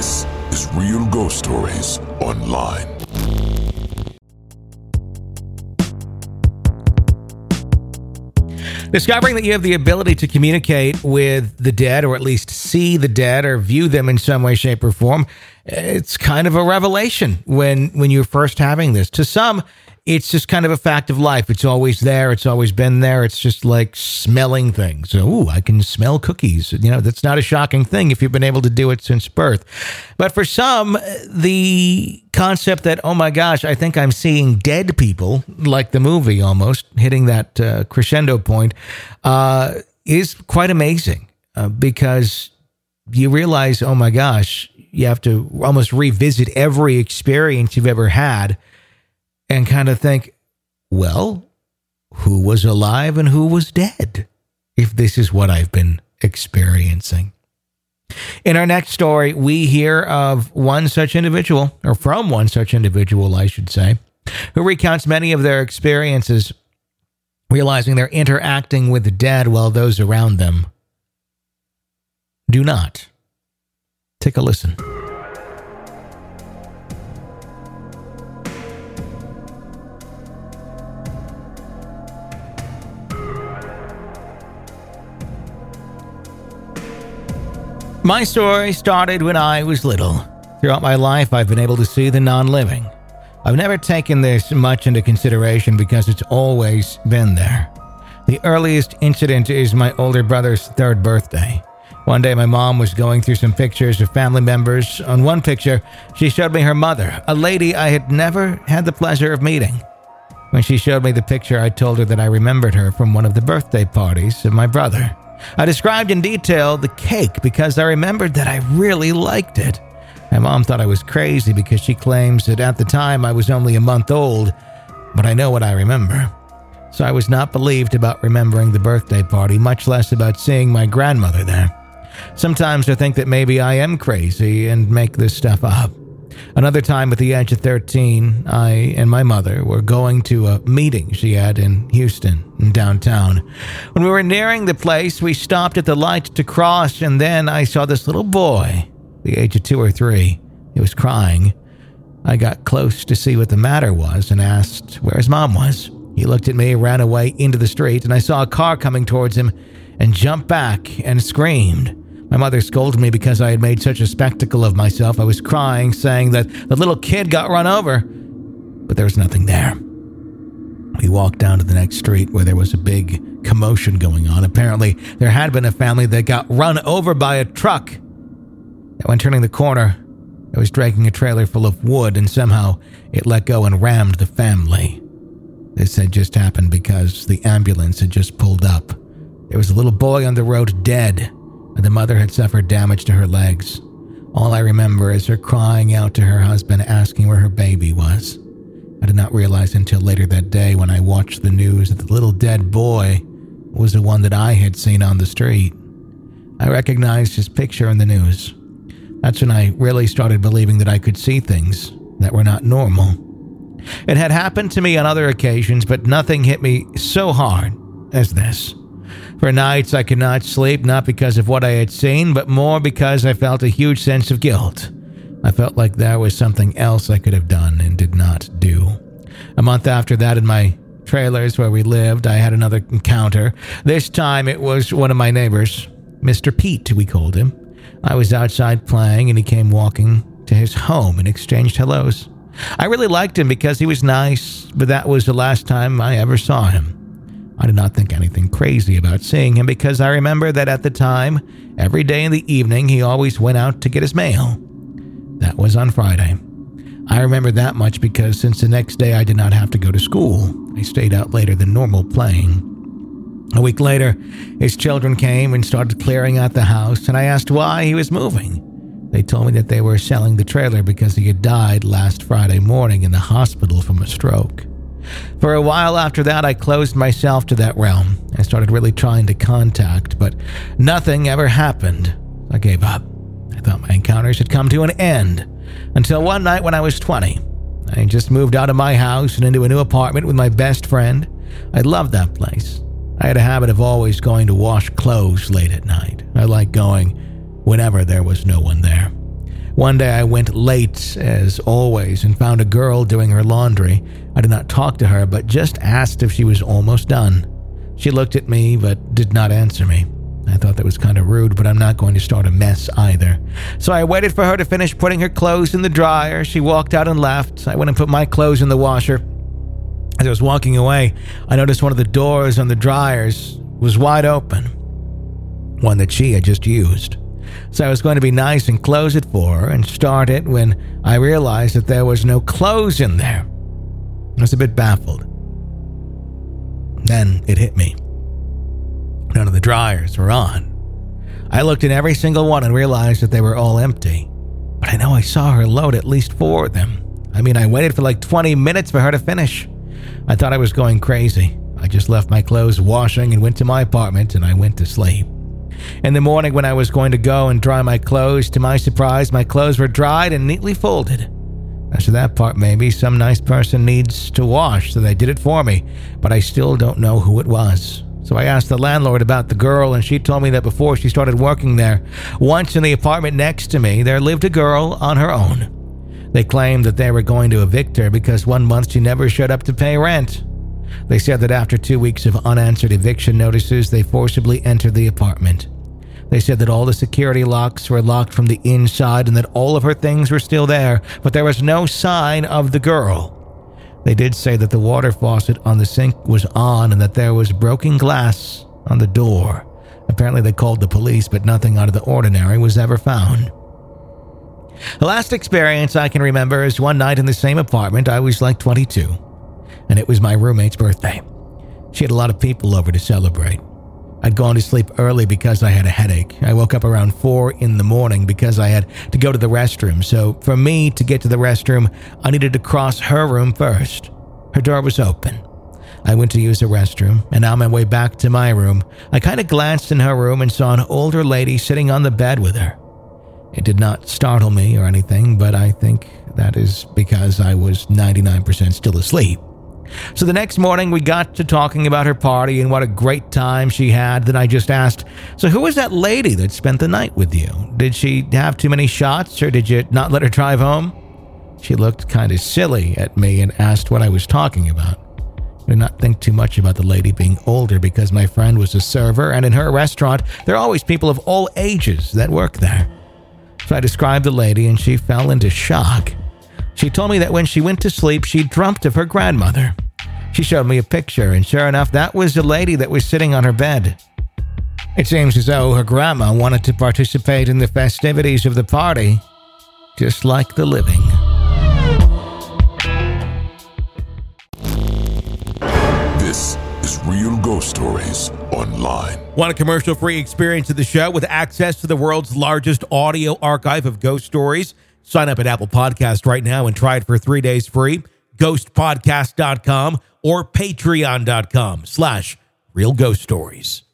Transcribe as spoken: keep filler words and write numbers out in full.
This is Real Ghost Stories Online. Discovering that you have the ability to communicate with the dead, or at least see the dead or view them in some way, shape, or form, it's kind of a revelation when, when you're first having this. To some, it's just kind of a fact of life. It's always there. It's always been there. It's just like smelling things. Ooh, I can smell cookies. You know, that's not a shocking thing if you've been able to do it since birth. But for some, the concept that, oh my gosh, I think I'm seeing dead people, like the movie almost, hitting that uh, crescendo point, uh, is quite amazing uh, because you realize, oh my gosh, you have to almost revisit every experience you've ever had and kind of think, well, who was alive and who was dead, if this is what I've been experiencing? In our next story, we hear of one such individual, or from one such individual, I should say, who recounts many of their experiences, realizing they're interacting with the dead while those around them do not. Take a listen. My story started when I was little. Throughout my life, I've been able to see the non-living. I've never taken this much into consideration because it's always been there. The earliest incident is my older brother's third birthday. One day, my mom was going through some pictures of family members. On one picture, she showed me her mother, a lady I had never had the pleasure of meeting. When she showed me the picture, I told her that I remembered her from one of the birthday parties of my brother. I described in detail the cake because I remembered that I really liked it. My mom thought I was crazy because she claims that at the time I was only a month old, but I know what I remember. So I was not believed about remembering the birthday party, much less about seeing my grandmother there. Sometimes I think that maybe I am crazy and make this stuff up. Another time at the age of thirteen, I and my mother were going to a meeting she had in Houston, in downtown. When we were nearing the place, we stopped at the light to cross, and then I saw this little boy, the age of two or three. He was crying. I got close to see what the matter was and asked where his mom was. He looked at me, ran away into the street, and I saw a car coming towards him and jumped back and screamed. My mother scolded me because I had made such a spectacle of myself. I was crying, saying that the little kid got run over, but there was nothing there. We walked down to the next street where there was a big commotion going on. Apparently, there had been a family that got run over by a truck. And when turning the corner, it was dragging a trailer full of wood, and somehow it let go and rammed the family. This had just happened because the ambulance had just pulled up. There was a little boy on the road dead, and the mother had suffered damage to her legs. All I remember is her crying out to her husband, asking where her baby was. I did not realize until later that day when I watched the news that the little dead boy was the one that I had seen on the street. I recognized his picture in the news. That's when I really started believing that I could see things that were not normal. It had happened to me on other occasions, but nothing hit me so hard as this. For nights I could not sleep, not because of what I had seen, but more because I felt a huge sense of guilt. I felt like there was something else I could have done and did not do. A month after that, in my trailers where we lived, I had another encounter. This time it was one of my neighbors, Mister Pete, we called him. I was outside playing and he came walking to his home and exchanged hellos. I really liked him because he was nice, but that was the last time I ever saw him. I did not think anything crazy about seeing him because I remember that at the time, every day in the evening, he always went out to get his mail. That was on Friday. I remember that much because since the next day I did not have to go to school, I stayed out later than normal playing. A week later, his children came and started clearing out the house, and I asked why he was moving. They told me that they were selling the trailer because he had died last Friday morning in the hospital from a stroke. For a while after that, I closed myself to that realm. I started really trying to contact, but nothing ever happened. I gave up. I thought my encounters had come to an end. Until one night when I was twenty. I just moved out of my house and into a new apartment with my best friend. I loved that place. I had a habit of always going to wash clothes late at night. I liked going whenever there was no one there. One day I went late, as always, and found a girl doing her laundry. I did not talk to her, but just asked if she was almost done. She looked at me, but did not answer me. I thought that was kind of rude, but I'm not going to start a mess either. So I waited for her to finish putting her clothes in the dryer. She walked out and left. I went and put my clothes in the washer. As I was walking away, I noticed one of the doors on the dryers was wide open, one that she had just used. So I was going to be nice and close it for her and start it when I realized that there was no clothes in there. I was a bit baffled. Then it hit me. None of the dryers were on. I looked in every single one and realized that they were all empty. But I know I saw her load at least four of them. I mean, I waited for like twenty minutes for her to finish. I thought I was going crazy. I just left my clothes washing and went to my apartment, and I went to sleep. In the morning when I was going to go and dry my clothes, to my surprise, my clothes were dried and neatly folded. As to that part, maybe some nice person needs to wash, so they did it for me, but I still don't know who it was. So I asked the landlord about the girl, and she told me that before she started working there, once in the apartment next to me, there lived a girl on her own. They claimed that they were going to evict her because one month she never showed up to pay rent. They said that after two weeks of unanswered eviction notices, they forcibly entered the apartment. They said that all the security locks were locked from the inside and that all of her things were still there, but there was no sign of the girl. They did say that the water faucet on the sink was on and that there was broken glass on the door. Apparently they called the police, but nothing out of the ordinary was ever found. The last experience I can remember is one night in the same apartment. I was like twenty-two, and it was my roommate's birthday. She had a lot of people over to celebrate. I'd gone to sleep early because I had a headache. I woke up around four in the morning because I had to go to the restroom. So for me to get to the restroom, I needed to cross her room first. Her door was open. I went to use the restroom, and on my way back to my room, I kind of glanced in her room and saw an older lady sitting on the bed with her. It did not startle me or anything, but I think that is because I was ninety-nine percent still asleep. So the next morning, we got to talking about her party and what a great time she had. Then I just asked, so who was that lady that spent the night with you? Did she have too many shots, or did you not let her drive home? She looked kind of silly at me and asked what I was talking about. I did not think too much about the lady being older because my friend was a server, and in her restaurant, there are always people of all ages that work there. So I described the lady, and she fell into shock. She told me that when she went to sleep, she dreamt of her grandmother. She showed me a picture, and sure enough, that was the lady that was sitting on her bed. It seems as though her grandma wanted to participate in the festivities of the party, just like the living. This is Real Ghost Stories Online. Want a commercial-free experience of the show with access to the world's largest audio archive of ghost stories? Sign up at Apple Podcast right now and try it for three days free. ghost podcast dot com or patreon dot com slash real ghost stories.